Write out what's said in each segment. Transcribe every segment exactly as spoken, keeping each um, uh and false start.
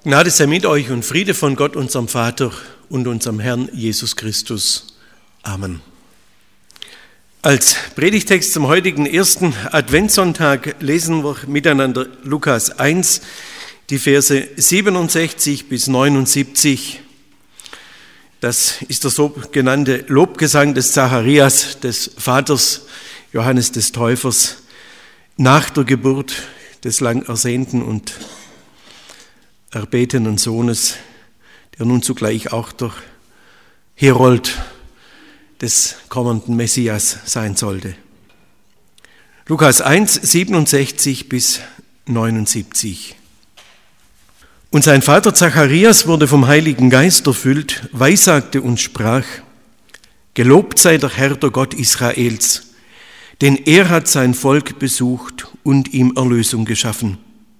Gnade sei mit euch und Friede von Gott, unserem Vater und unserem Herrn Jesus Christus. Amen. Als Predigtext zum heutigen ersten Adventssonntag lesen wir miteinander Lukas eins, die Verse siebenundsechzig bis neunundsiebzig. Das ist der sogenannte Lobgesang des Zacharias, des Vaters Johannes des Täufers, nach der Geburt des lang ersehnten und erbetenen Sohnes, der nun zugleich auch der Herold des kommenden Messias sein sollte. Lukas eins, siebenundsechzig bis neunundsiebzig. Und sein Vater Zacharias wurde vom Heiligen Geist erfüllt, weissagte und sprach: Gelobt sei der Herr, der Gott Israels, denn er hat sein Volk besucht und ihm Erlösung geschaffen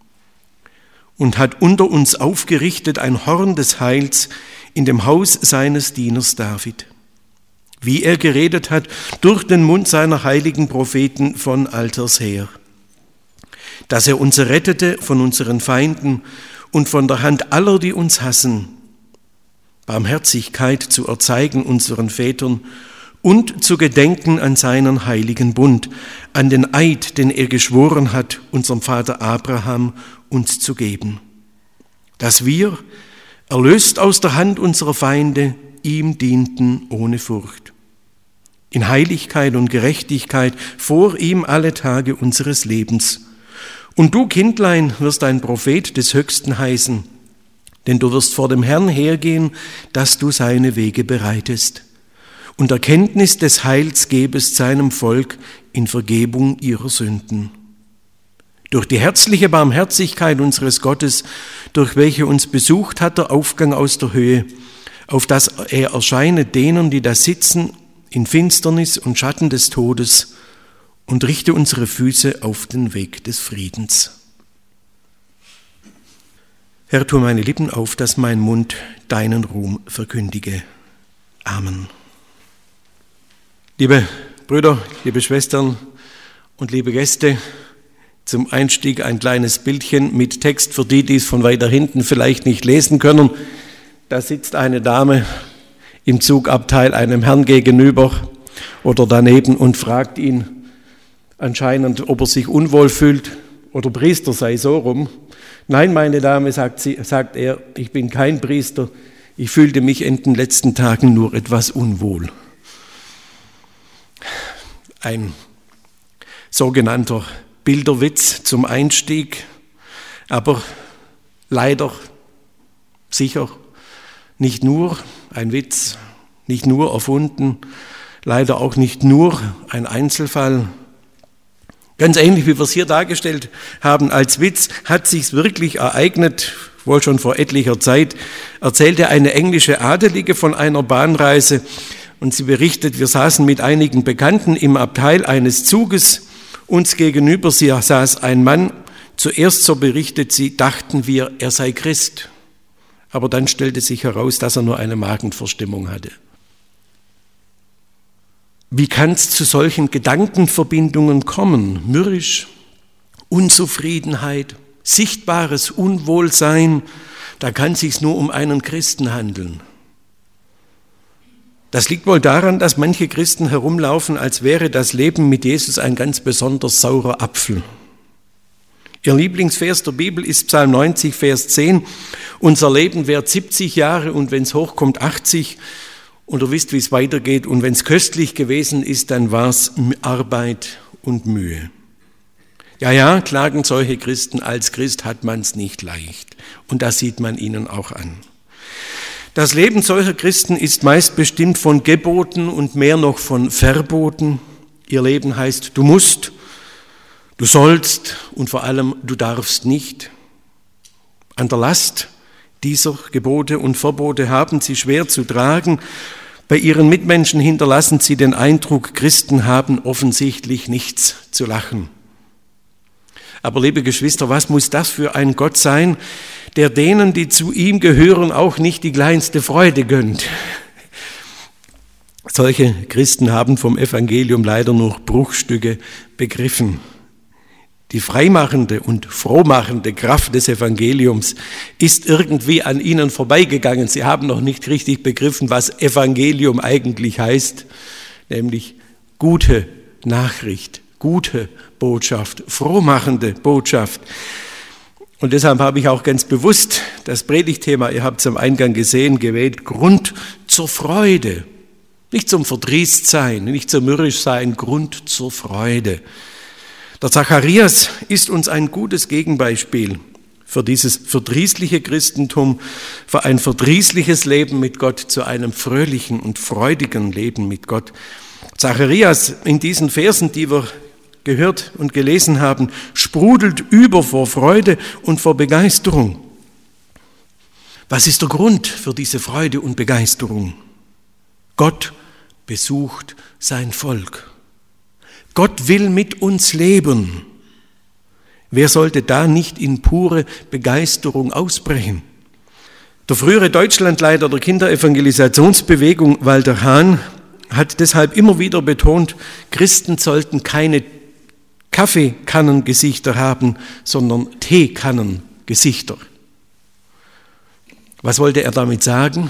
und hat unter uns aufgerichtet ein Horn des Heils in dem Haus seines Dieners David, wie er geredet hat durch den Mund seiner heiligen Propheten von alters her, dass er uns rettete von unseren Feinden und von der Hand aller, die uns hassen, Barmherzigkeit zu erzeigen unseren Vätern und zu gedenken an seinen heiligen Bund, an den Eid, den er geschworen hat, unserem Vater Abraham uns zu geben, dass wir, erlöst aus der Hand unserer Feinde, ihm dienten ohne Furcht, in Heiligkeit und Gerechtigkeit vor ihm alle Tage unseres Lebens. Und du, Kindlein, wirst ein Prophet des Höchsten heißen, denn du wirst vor dem Herrn hergehen, dass du seine Wege bereitest und Erkenntnis des Heils gebest seinem Volk in Vergebung ihrer Sünden. Durch die herzliche Barmherzigkeit unseres Gottes, durch welche uns besucht hat der Aufgang aus der Höhe, auf dass er erscheine denen, die da sitzen in Finsternis und Schatten des Todes, und richte unsere Füße auf den Weg des Friedens. Herr, tu meine Lippen auf, dass mein Mund deinen Ruhm verkündige. Amen. Liebe Brüder, liebe Schwestern und liebe Gäste, zum Einstieg ein kleines Bildchen mit Text für die, die es von weiter hinten vielleicht nicht lesen können. Da sitzt eine Dame im Zugabteil einem Herrn gegenüber oder daneben und fragt ihn anscheinend, ob er sich unwohl fühlt oder Priester sei, so rum. Nein, meine Dame, sagt, sie, sagt er, ich bin kein Priester, ich fühlte mich in den letzten Tagen nur etwas unwohl. Ein sogenannter Bilderwitz zum Einstieg, aber leider sicher nicht nur ein Witz, nicht nur erfunden, leider auch nicht nur ein Einzelfall. Ganz ähnlich, wie wir es hier dargestellt haben als Witz, hat sich's wirklich ereignet, wohl schon vor etlicher Zeit, erzählte eine englische Adelige von einer Bahnreise und sie berichtet, wir saßen mit einigen Bekannten im Abteil eines Zuges, uns gegenüber saß ein Mann, zuerst, so berichtet sie, dachten wir, er sei Christ, aber dann stellte sich heraus, dass er nur eine Magenverstimmung hatte. Wie kann es zu solchen Gedankenverbindungen kommen? Mürrisch, Unzufriedenheit, sichtbares Unwohlsein, da kann es sich nur um einen Christen handeln. Das liegt wohl daran, dass manche Christen herumlaufen, als wäre das Leben mit Jesus ein ganz besonders saurer Apfel. Ihr Lieblingsvers der Bibel ist Psalm neunzig, Vers zehn. Unser Leben währt siebzig Jahre und wenn es hochkommt achtzig. Und ihr wisst, wie es weitergeht. Und wenn es köstlich gewesen ist, dann war es Arbeit und Mühe. Ja, ja, klagen solche Christen, als Christ hat man es nicht leicht. Und das sieht man ihnen auch an. Das Leben solcher Christen ist meist bestimmt von Geboten und mehr noch von Verboten. Ihr Leben heißt, du musst, du sollst und vor allem, du darfst nicht. An der Last dieser Gebote und Verbote haben sie schwer zu tragen. Bei ihren Mitmenschen hinterlassen sie den Eindruck, Christen haben offensichtlich nichts zu lachen. Aber liebe Geschwister, was muss das für ein Gott sein, der denen, die zu ihm gehören, auch nicht die kleinste Freude gönnt? Solche Christen haben vom Evangelium leider nur Bruchstücke begriffen. Die freimachende und frohmachende Kraft des Evangeliums ist irgendwie an ihnen vorbeigegangen. Sie haben noch nicht richtig begriffen, was Evangelium eigentlich heißt, nämlich gute Nachricht, gute Botschaft, frohmachende Botschaft. Und deshalb habe ich auch ganz bewusst das Predigtthema, ihr habt es am Eingang gesehen, gewählt, Grund zur Freude. Nicht zum Verdrießtsein, nicht zum Mürrischsein, Grund zur Freude. Der Zacharias ist uns ein gutes Gegenbeispiel für dieses verdrießliche Christentum, für ein verdrießliches Leben mit Gott zu einem fröhlichen und freudigen Leben mit Gott. Zacharias in diesen Versen, die wir gehört und gelesen haben, sprudelt über vor Freude und vor Begeisterung. Was ist der Grund für diese Freude und Begeisterung? Gott besucht sein Volk. Gott will mit uns leben. Wer sollte da nicht in pure Begeisterung ausbrechen? Der frühere Deutschlandleiter der Kinderevangelisationsbewegung, Walter Hahn, hat deshalb immer wieder betont, Christen sollten keine Kaffeekannengesichter haben, sondern Teekannengesichter. Was wollte er damit sagen?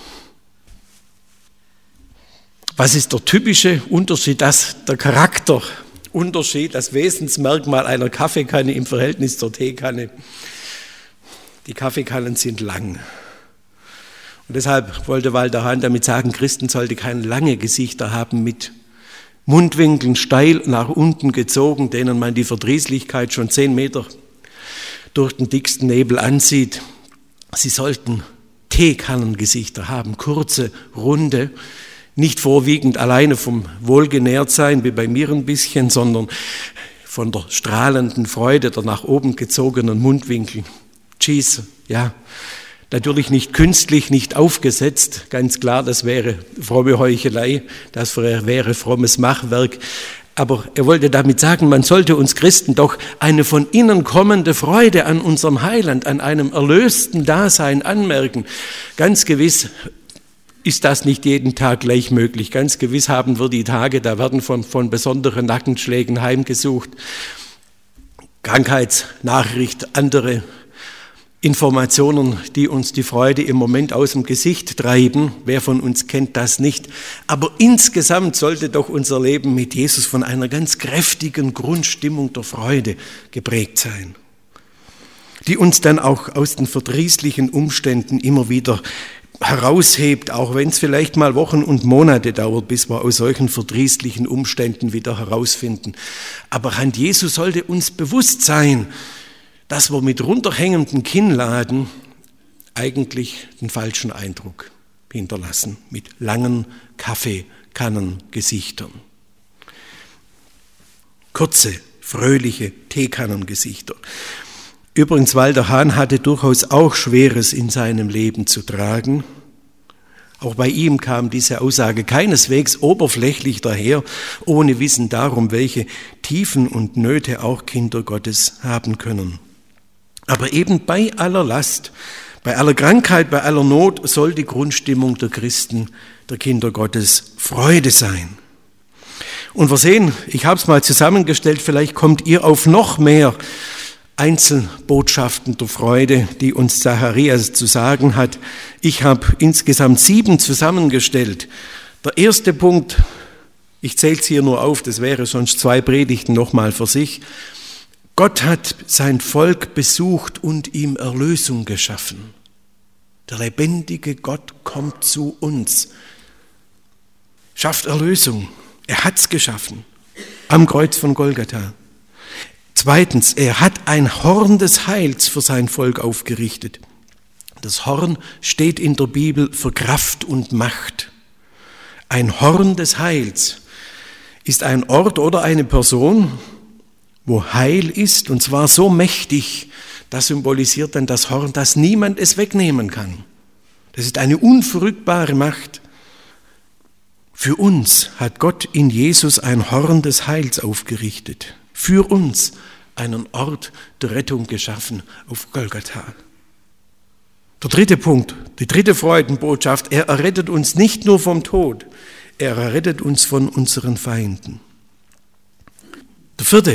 Was ist der typische Unterschied, das, der Charakterunterschied, das Wesensmerkmal einer Kaffeekanne im Verhältnis zur Teekanne? Die Kaffeekannen sind lang. Und deshalb wollte Walter Hahn damit sagen, Christen sollten keine lange Gesichter haben mit Mundwinkeln steil nach unten gezogen, denen man die Verdrießlichkeit schon zehn Meter durch den dicksten Nebel ansieht. Sie sollten Teekannengesichter haben, kurze, runde, nicht vorwiegend alleine vom Wohlgenährtsein, wie bei mir ein bisschen, sondern von der strahlenden Freude der nach oben gezogenen Mundwinkel. Cheese, ja, natürlich nicht künstlich, nicht aufgesetzt, ganz klar, das wäre fromme Heuchelei, das wäre frommes Machwerk. Aber er wollte damit sagen, man sollte uns Christen doch eine von innen kommende Freude an unserem Heiland, an einem erlösten Dasein anmerken. Ganz gewiss ist das nicht jeden Tag gleich möglich. Ganz gewiss haben wir die Tage, da werden von, von besonderen Nackenschlägen heimgesucht. Krankheitsnachricht, andere Informationen, die uns die Freude im Moment aus dem Gesicht treiben. Wer von uns kennt das nicht? Aber insgesamt sollte doch unser Leben mit Jesus von einer ganz kräftigen Grundstimmung der Freude geprägt sein, die uns dann auch aus den verdrießlichen Umständen immer wieder heraushebt, auch wenn es vielleicht mal Wochen und Monate dauert, bis wir aus solchen verdrießlichen Umständen wieder herausfinden. Aber an Jesus sollte uns bewusst sein, dass wir mit runterhängendem Kinnladen eigentlich den falschen Eindruck hinterlassen, mit langen Kaffeekannengesichtern. Kurze, fröhliche Teekannengesichter. Übrigens, Walter Hahn hatte durchaus auch Schweres in seinem Leben zu tragen. Auch bei ihm kam diese Aussage keineswegs oberflächlich daher, ohne Wissen darum, welche Tiefen und Nöte auch Kinder Gottes haben können. Aber eben bei aller Last, bei aller Krankheit, bei aller Not soll die Grundstimmung der Christen, der Kinder Gottes, Freude sein. Und wir sehen, ich habe es mal zusammengestellt, vielleicht kommt ihr auf noch mehr Einzelbotschaften der Freude, die uns Zacharias zu sagen hat. Ich habe insgesamt sieben zusammengestellt. Der erste Punkt, ich zähle es hier nur auf, das wäre sonst zwei Predigten nochmal für sich. Gott hat sein Volk besucht und ihm Erlösung geschaffen. Der lebendige Gott kommt zu uns, schafft Erlösung. Er hat es geschaffen am Kreuz von Golgatha. Zweitens, er hat ein Horn des Heils für sein Volk aufgerichtet. Das Horn steht in der Bibel für Kraft und Macht. Ein Horn des Heils ist ein Ort oder eine Person, wo Heil ist, und zwar so mächtig, das symbolisiert dann das Horn, dass niemand es wegnehmen kann. Das ist eine unverrückbare Macht. Für uns hat Gott in Jesus ein Horn des Heils aufgerichtet. Für uns einen Ort der Rettung geschaffen auf Golgatha. Der dritte Punkt, die dritte Freudenbotschaft, er errettet uns nicht nur vom Tod, er errettet uns von unseren Feinden. Der vierte,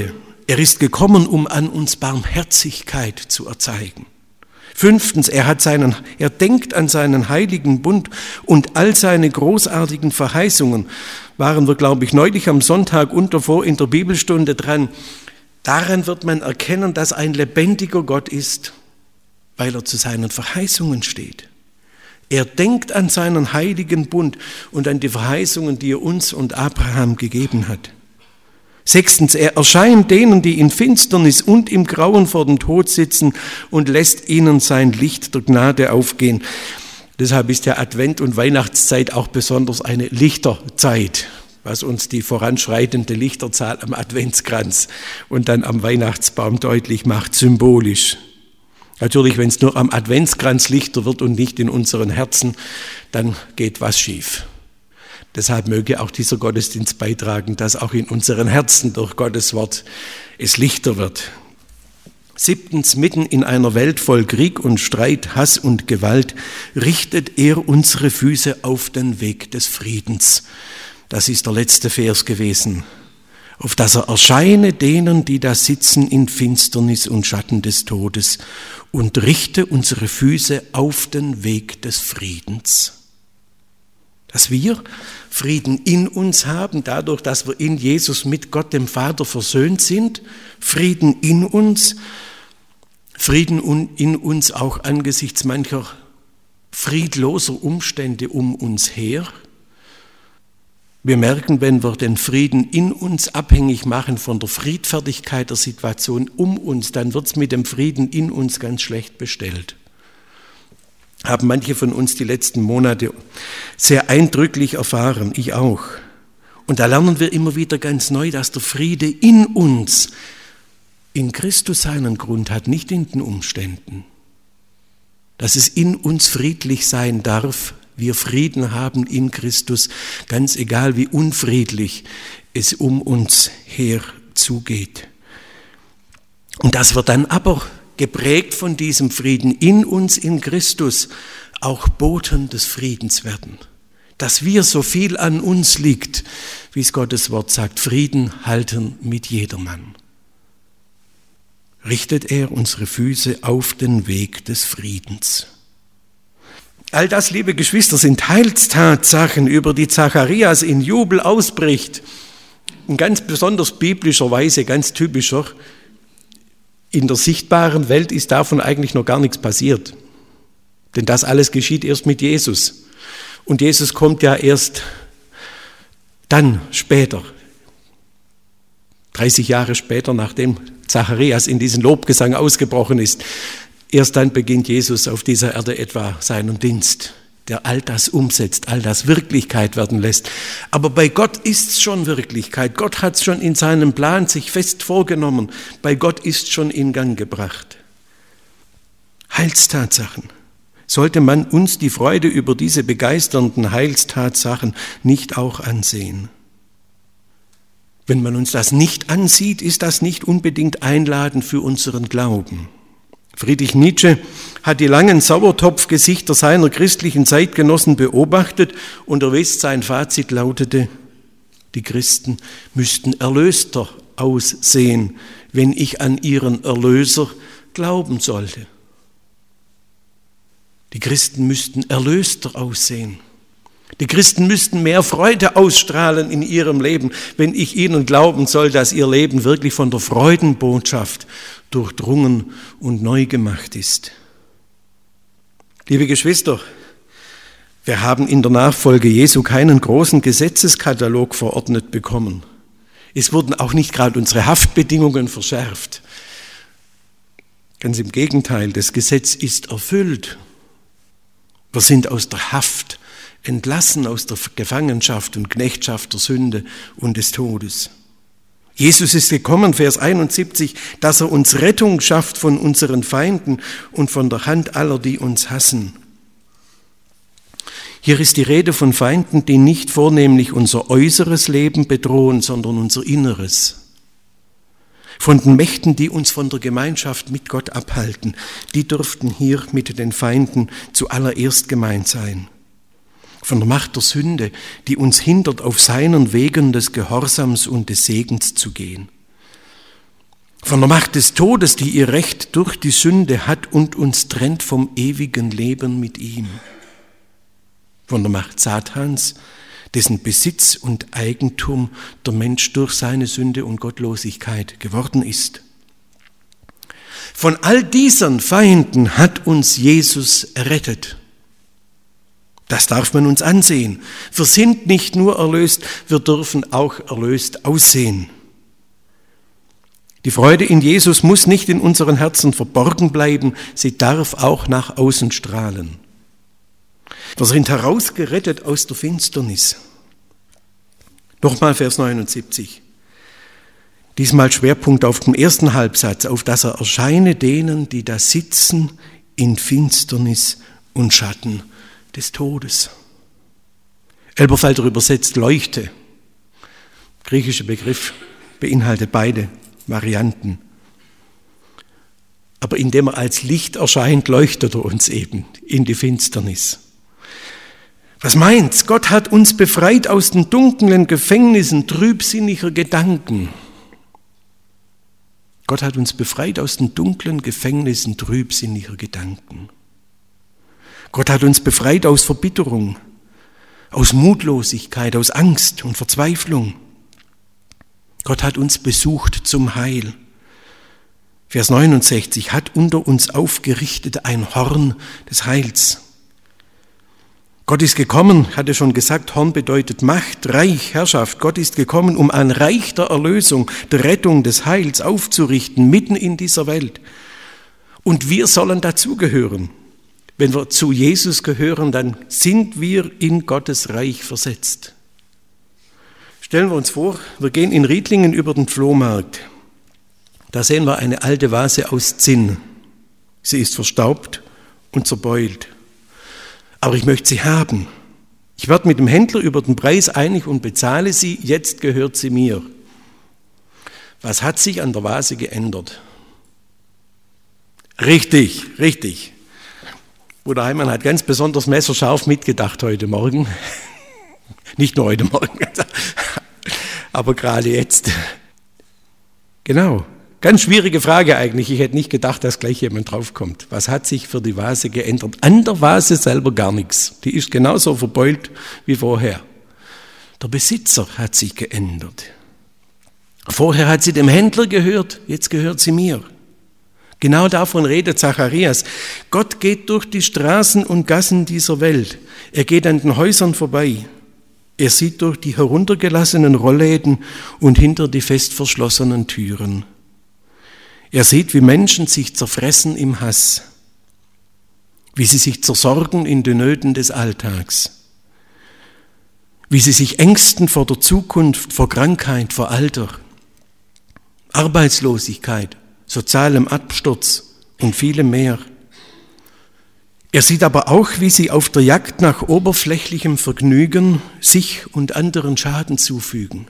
Er ist gekommen, um an uns Barmherzigkeit zu erzeigen. Fünftens, er hat seinen, er denkt an seinen heiligen Bund und all seine großartigen Verheißungen. Waren wir, glaube ich, neulich am Sonntag und davor in der Bibelstunde dran. Daran wird man erkennen, dass ein lebendiger Gott ist, weil er zu seinen Verheißungen steht. Er denkt an seinen heiligen Bund und an die Verheißungen, die er uns und Abraham gegeben hat. Sechstens, er erscheint denen, die in Finsternis und im Grauen vor dem Tod sitzen und lässt ihnen sein Licht der Gnade aufgehen. Deshalb ist ja Advent und Weihnachtszeit auch besonders eine Lichterzeit, was uns die voranschreitende Lichterzahl am Adventskranz und dann am Weihnachtsbaum deutlich macht, symbolisch. Natürlich, wenn es nur am Adventskranz lichter wird und nicht in unseren Herzen, dann geht was schief. Deshalb möge auch dieser Gottesdienst beitragen, dass auch in unseren Herzen durch Gottes Wort es lichter wird. Siebtens, mitten in einer Welt voll Krieg und Streit, Hass und Gewalt, richtet er unsere Füße auf den Weg des Friedens. Das ist der letzte Vers gewesen. Auf dass er erscheine denen, die da sitzen in Finsternis und Schatten des Todes, und richte unsere Füße auf den Weg des Friedens. Dass wir Frieden in uns haben, dadurch, dass wir in Jesus mit Gott, dem Vater, versöhnt sind. Frieden in uns, Frieden in uns auch angesichts mancher friedloser Umstände um uns her. Wir merken, wenn wir den Frieden in uns abhängig machen von der Friedfertigkeit der Situation um uns, dann wird es mit dem Frieden in uns ganz schlecht bestellt. Haben manche von uns die letzten Monate sehr eindrücklich erfahren, ich auch. Und da lernen wir immer wieder ganz neu, dass der Friede in uns, in Christus seinen Grund hat, nicht in den Umständen. Dass es in uns friedlich sein darf, wir Frieden haben in Christus, ganz egal wie unfriedlich es um uns her zugeht. Und dass wir dann aber geprägt von diesem Frieden in uns, in Christus, auch Boten des Friedens werden. Dass wir, so viel an uns liegt, wie es Gottes Wort sagt, Frieden halten mit jedermann. Richtet er unsere Füße auf den Weg des Friedens. All das, liebe Geschwister, sind Heilstatsachen, über die Zacharias in Jubel ausbricht. In ganz besonders biblischer Weise, ganz typischer. In der sichtbaren Welt ist davon eigentlich noch gar nichts passiert. Denn das alles geschieht erst mit Jesus. Und Jesus kommt ja erst dann später, dreißig Jahre später, nachdem Zacharias in diesen Lobgesang ausgebrochen ist. Erst dann beginnt Jesus auf dieser Erde etwa seinen Dienst, der all das umsetzt, all das Wirklichkeit werden lässt. Aber bei Gott ist's schon Wirklichkeit. Gott hat's schon in seinem Plan sich fest vorgenommen. Bei Gott ist schon in Gang gebracht. Heilstatsachen. Sollte man uns die Freude über diese begeisternden Heilstatsachen nicht auch ansehen? Wenn man uns das nicht ansieht, ist das nicht unbedingt einladend für unseren Glauben. Friedrich Nietzsche hat die langen Sauertopfgesichter seiner christlichen Zeitgenossen beobachtet und er wisst, sein Fazit lautete, die Christen müssten erlöster aussehen, wenn ich an ihren Erlöser glauben sollte. Die Christen müssten erlöster aussehen. Die Christen müssten mehr Freude ausstrahlen in ihrem Leben, wenn ich ihnen glauben soll, dass ihr Leben wirklich von der Freudenbotschaft durchdrungen und neu gemacht ist. Liebe Geschwister, wir haben in der Nachfolge Jesu keinen großen Gesetzeskatalog verordnet bekommen. Es wurden auch nicht gerade unsere Haftbedingungen verschärft. Ganz im Gegenteil, das Gesetz ist erfüllt. Wir sind aus der Haft entlassen, aus der Gefangenschaft und Knechtschaft der Sünde und des Todes. Jesus ist gekommen, Vers einundsiebzig, dass er uns Rettung schafft von unseren Feinden und von der Hand aller, die uns hassen. Hier ist die Rede von Feinden, die nicht vornehmlich unser äußeres Leben bedrohen, sondern unser Inneres. Von den Mächten, die uns von der Gemeinschaft mit Gott abhalten, die dürften hier mit den Feinden zuallererst gemeint sein. Von der Macht der Sünde, die uns hindert, auf seinen Wegen des Gehorsams und des Segens zu gehen. Von der Macht des Todes, die ihr Recht durch die Sünde hat und uns trennt vom ewigen Leben mit ihm. Von der Macht Satans, dessen Besitz und Eigentum der Mensch durch seine Sünde und Gottlosigkeit geworden ist. Von all diesen Feinden hat uns Jesus errettet. Das darf man uns ansehen. Wir sind nicht nur erlöst, wir dürfen auch erlöst aussehen. Die Freude in Jesus muss nicht in unseren Herzen verborgen bleiben, sie darf auch nach außen strahlen. Wir sind herausgerettet aus der Finsternis. Nochmal Vers neunundsiebzig. Diesmal Schwerpunkt auf dem ersten Halbsatz, auf dass er erscheine denen, die da sitzen in Finsternis und Schatten des Todes. Elberfelder übersetzt Leuchte. Griechischer Begriff beinhaltet beide Varianten. Aber indem er als Licht erscheint, leuchtet er uns eben in die Finsternis. Was meint's? Gott hat uns befreit aus den dunklen Gefängnissen trübsinniger Gedanken. Gott hat uns befreit aus den dunklen Gefängnissen trübsinniger Gedanken. Gott hat uns befreit aus Verbitterung, aus Mutlosigkeit, aus Angst und Verzweiflung. Gott hat uns besucht zum Heil. Vers neunundsechzig, hat unter uns aufgerichtet ein Horn des Heils. Gott ist gekommen, hatte schon gesagt, Horn bedeutet Macht, Reich, Herrschaft. Gott ist gekommen, um ein Reich der Erlösung, der Rettung, des Heils aufzurichten, mitten in dieser Welt. Und wir sollen dazugehören. Wenn wir zu Jesus gehören, dann sind wir in Gottes Reich versetzt. Stellen wir uns vor, wir gehen in Riedlingen über den Flohmarkt. Da sehen wir eine alte Vase aus Zinn. Sie ist verstaubt und zerbeult. Aber ich möchte sie haben. Ich werde mit dem Händler über den Preis einig und bezahle sie. Jetzt gehört sie mir. Was hat sich an der Vase geändert? Richtig, richtig. Bruder Heimann hat ganz besonders messerscharf mitgedacht heute Morgen. Nicht nur heute Morgen, aber gerade jetzt. Genau. Ganz schwierige Frage eigentlich. Ich hätte nicht gedacht, dass gleich jemand draufkommt. Was hat sich für die Vase geändert? An der Vase selber gar nichts. Die ist genauso verbeult wie vorher. Der Besitzer hat sich geändert. Vorher hat sie dem Händler gehört, jetzt gehört sie mir. Genau davon redet Zacharias. Gott geht durch die Straßen und Gassen dieser Welt. Er geht an den Häusern vorbei. Er sieht durch die heruntergelassenen Rollläden und hinter die fest verschlossenen Türen. Er sieht, wie Menschen sich zerfressen im Hass, wie sie sich zersorgen in den Nöten des Alltags, wie sie sich ängsten vor der Zukunft, vor Krankheit, vor Alter, Arbeitslosigkeit, sozialem Absturz und vielem mehr. Er sieht aber auch, wie sie auf der Jagd nach oberflächlichem Vergnügen sich und anderen Schaden zufügen.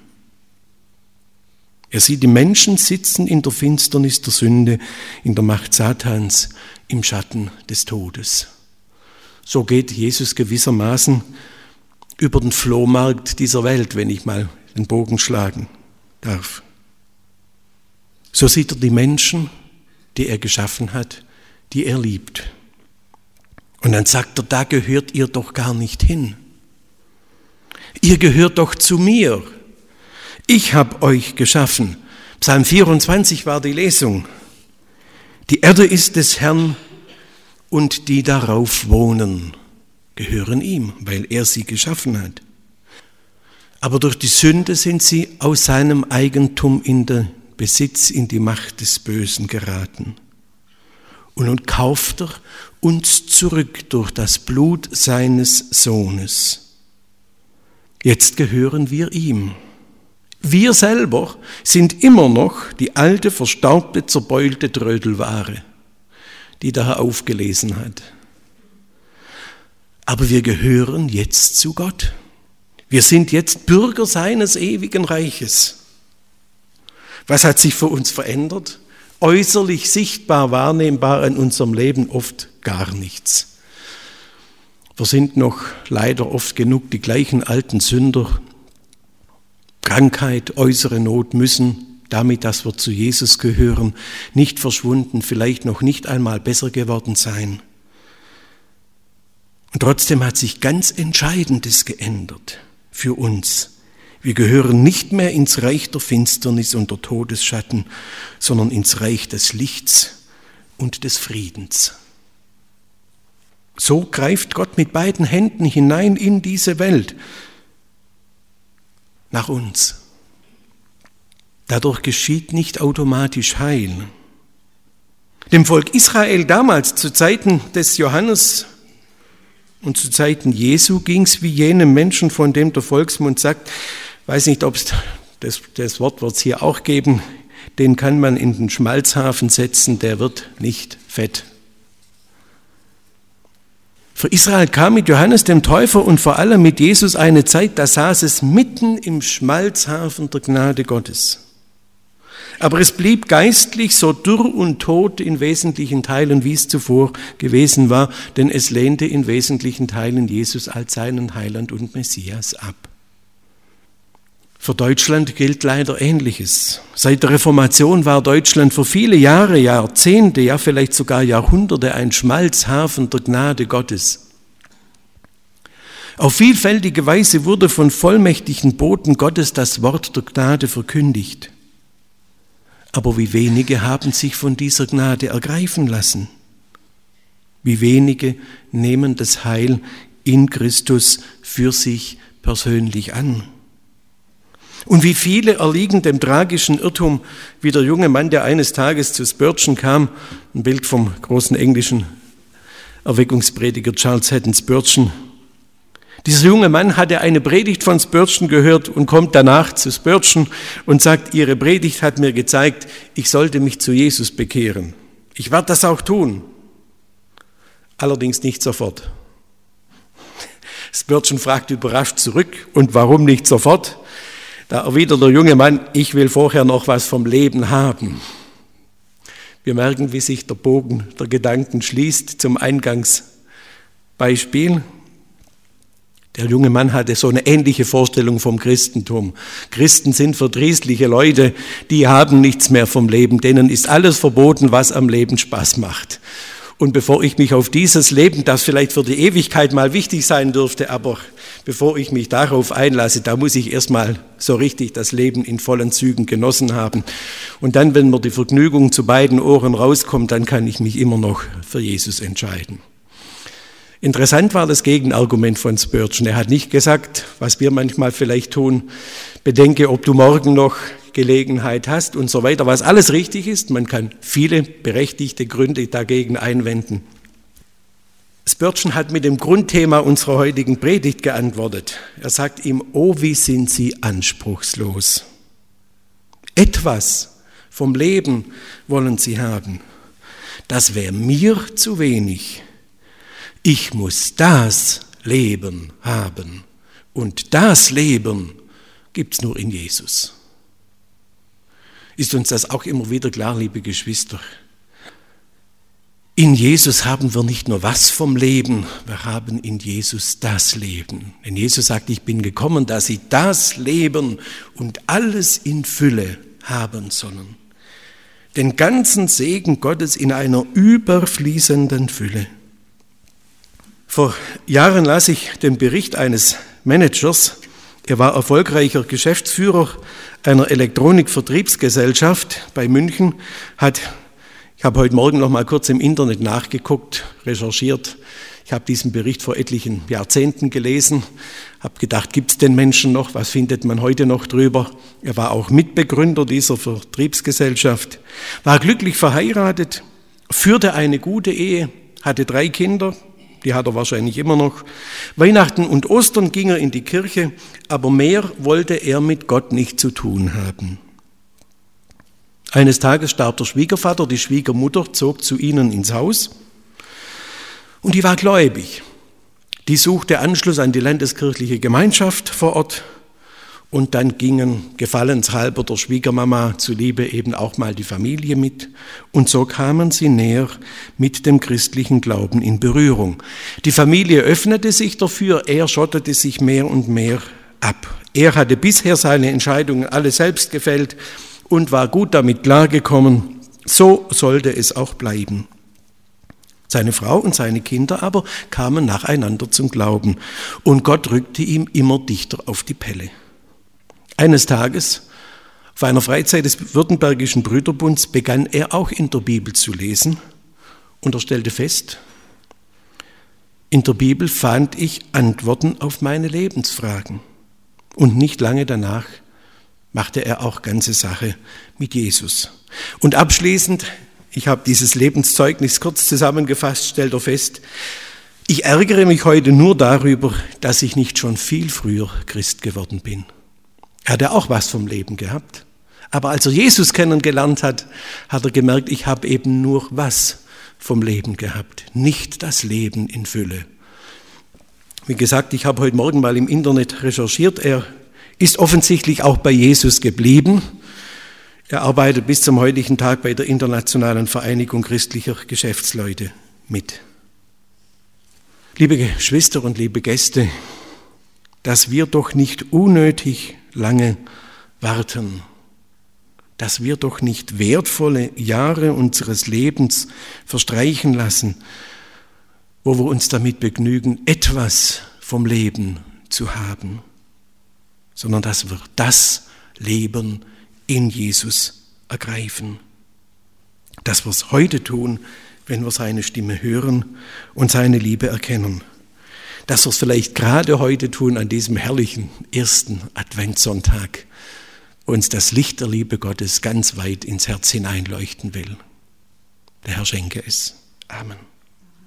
Er sieht die Menschen sitzen in der Finsternis der Sünde, in der Macht Satans, im Schatten des Todes. So geht Jesus gewissermaßen über den Flohmarkt dieser Welt, wenn ich mal den Bogen schlagen darf. So sieht er die Menschen, die er geschaffen hat, die er liebt. Und dann sagt er, da gehört ihr doch gar nicht hin. Ihr gehört doch zu mir. Ich habe euch geschaffen. Psalm vierundzwanzig war die Lesung. Die Erde ist des Herrn und die darauf wohnen, gehören ihm, weil er sie geschaffen hat. Aber durch die Sünde sind sie aus seinem Eigentum in den Besitz, in die Macht des Bösen geraten. Und nun kauft er uns zurück durch das Blut seines Sohnes. Jetzt gehören wir ihm. Wir selber sind immer noch die alte, verstaubte, zerbeulte Trödelware, die der Herr aufgelesen hat. Aber wir gehören jetzt zu Gott. Wir sind jetzt Bürger seines ewigen Reiches. Was hat sich für uns verändert? Äußerlich sichtbar, wahrnehmbar in unserem Leben oft gar nichts. Wir sind noch leider oft genug die gleichen alten Sünder. Krankheit, äußere Not müssen damit, dass wir zu Jesus gehören, nicht verschwunden, vielleicht noch nicht einmal besser geworden sein. Und trotzdem hat sich ganz Entscheidendes geändert für uns. Wir gehören nicht mehr ins Reich der Finsternis und der Todesschatten, sondern ins Reich des Lichts und des Friedens. So greift Gott mit beiden Händen hinein in diese Welt, nach uns. Dadurch geschieht nicht automatisch Heil. Dem Volk Israel damals, zu Zeiten des Johannes und zu Zeiten Jesu, ging es wie jenem Menschen, von dem der Volksmund sagt, weiß nicht, ob es das, das Wort wird es hier auch geben, den kann man in den Schmalzhafen setzen, der wird nicht fett. Für Israel kam mit Johannes dem Täufer und vor allem mit Jesus eine Zeit, da saß es mitten im Schmalzhafen der Gnade Gottes. Aber es blieb geistlich so dürr und tot in wesentlichen Teilen, wie es zuvor gewesen war, denn es lehnte in wesentlichen Teilen Jesus als seinen Heiland und Messias ab. Für Deutschland gilt leider Ähnliches. Seit der Reformation war Deutschland für viele Jahre, Jahrzehnte, ja vielleicht sogar Jahrhunderte ein Schmalzhafen der Gnade Gottes. Auf vielfältige Weise wurde von vollmächtigen Boten Gottes das Wort der Gnade verkündigt. Aber wie wenige haben sich von dieser Gnade ergreifen lassen? Wie wenige nehmen das Heil in Christus für sich persönlich an? Und wie viele erliegen dem tragischen Irrtum, wie der junge Mann, der eines Tages zu Spurgeon kam, ein Bild vom großen englischen Erweckungsprediger Charles Haddon Spurgeon. Dieser junge Mann hatte eine Predigt von Spurgeon gehört und kommt danach zu Spurgeon und sagt, Ihre Predigt hat mir gezeigt, ich sollte mich zu Jesus bekehren. Ich werde das auch tun. Allerdings nicht sofort. Spurgeon fragt überrascht zurück, und warum nicht sofort? Da erwidert der junge Mann, ich will vorher noch was vom Leben haben. Wir merken, wie sich der Bogen der Gedanken schließt zum Eingangsbeispiel. Der junge Mann hatte so eine ähnliche Vorstellung vom Christentum. Christen sind verdrießliche Leute, die haben nichts mehr vom Leben, denen ist alles verboten, was am Leben Spaß macht. Und bevor ich mich auf dieses Leben, das vielleicht für die Ewigkeit mal wichtig sein dürfte, aber bevor ich mich darauf einlasse, da muss ich erstmal so richtig das Leben in vollen Zügen genossen haben. Und dann, wenn mir die Vergnügung zu beiden Ohren rauskommt, dann kann ich mich immer noch für Jesus entscheiden. Interessant war das Gegenargument von Spurgeon. Er hat nicht gesagt, was wir manchmal vielleicht tun, bedenke, ob du morgen noch Gelegenheit hast und so weiter, was alles richtig ist. Man kann viele berechtigte Gründe dagegen einwenden. Spurgeon hat mit dem Grundthema unserer heutigen Predigt geantwortet. Er sagt ihm, oh, wie sind sie anspruchslos. Etwas vom Leben wollen sie haben. Das wäre mir zu wenig. Ich muss das Leben haben. Und das Leben gibt es nur in Jesus. Ist uns das auch immer wieder klar, liebe Geschwister? In Jesus haben wir nicht nur was vom Leben, wir haben in Jesus das Leben. Denn Jesus sagt, ich bin gekommen, dass sie das Leben und alles in Fülle haben sollen. Den ganzen Segen Gottes in einer überfließenden Fülle. Vor Jahren las ich den Bericht eines Managers. Er war erfolgreicher Geschäftsführer einer Elektronikvertriebsgesellschaft bei München, hat, ich habe heute Morgen noch mal kurz im Internet nachgeguckt, recherchiert. Ich habe diesen Bericht vor etlichen Jahrzehnten gelesen, habe gedacht, gibt es den Menschen noch, was findet man heute noch drüber? Er war auch Mitbegründer dieser Vertriebsgesellschaft, war glücklich verheiratet, führte eine gute Ehe, hatte drei Kinder, die hat er wahrscheinlich immer noch. Weihnachten und Ostern ging er in die Kirche, aber mehr wollte er mit Gott nicht zu tun haben. Eines Tages starb der Schwiegervater, die Schwiegermutter zog zu ihnen ins Haus und die war gläubig. Die suchte Anschluss an die landeskirchliche Gemeinschaft vor Ort und dann gingen gefallenshalber der Schwiegermama zuliebe eben auch mal die Familie mit und so kamen sie näher mit dem christlichen Glauben in Berührung. Die Familie öffnete sich dafür, er schottete sich mehr und mehr ab. Er hatte bisher seine Entscheidungen alle selbst gefällt und war gut damit klargekommen. So sollte es auch bleiben. Seine Frau und seine Kinder aber kamen nacheinander zum Glauben und Gott rückte ihm immer dichter auf die Pelle. Eines Tages, auf einer Freizeit des Württembergischen Brüderbunds, begann er auch in der Bibel zu lesen und er stellte fest, in der Bibel fand ich Antworten auf meine Lebensfragen. Und nicht lange danach machte er auch ganze Sache mit Jesus. Und abschließend, ich habe dieses Lebenszeugnis kurz zusammengefasst, stellt er fest, ich ärgere mich heute nur darüber, dass ich nicht schon viel früher Christ geworden bin. Er hatte auch was vom Leben gehabt. Aber als er Jesus kennengelernt hat, hat er gemerkt, ich habe eben nur was vom Leben gehabt, nicht das Leben in Fülle. Wie gesagt, ich habe heute Morgen mal im Internet recherchiert, er ist offensichtlich auch bei Jesus geblieben. Er arbeitet bis zum heutigen Tag bei der Internationalen Vereinigung christlicher Geschäftsleute mit. Liebe Geschwister und liebe Gäste, dass wir doch nicht unnötig lange warten, dass wir doch nicht wertvolle Jahre unseres Lebens verstreichen lassen, wo wir uns damit begnügen, etwas vom Leben zu haben, sondern dass wir das Leben in Jesus ergreifen. Dass wir es heute tun, wenn wir seine Stimme hören und seine Liebe erkennen. Dass wir es vielleicht gerade heute tun, an diesem herrlichen ersten Adventssonntag, wo uns das Licht der Liebe Gottes ganz weit ins Herz hineinleuchten will. Der Herr schenke es. Amen.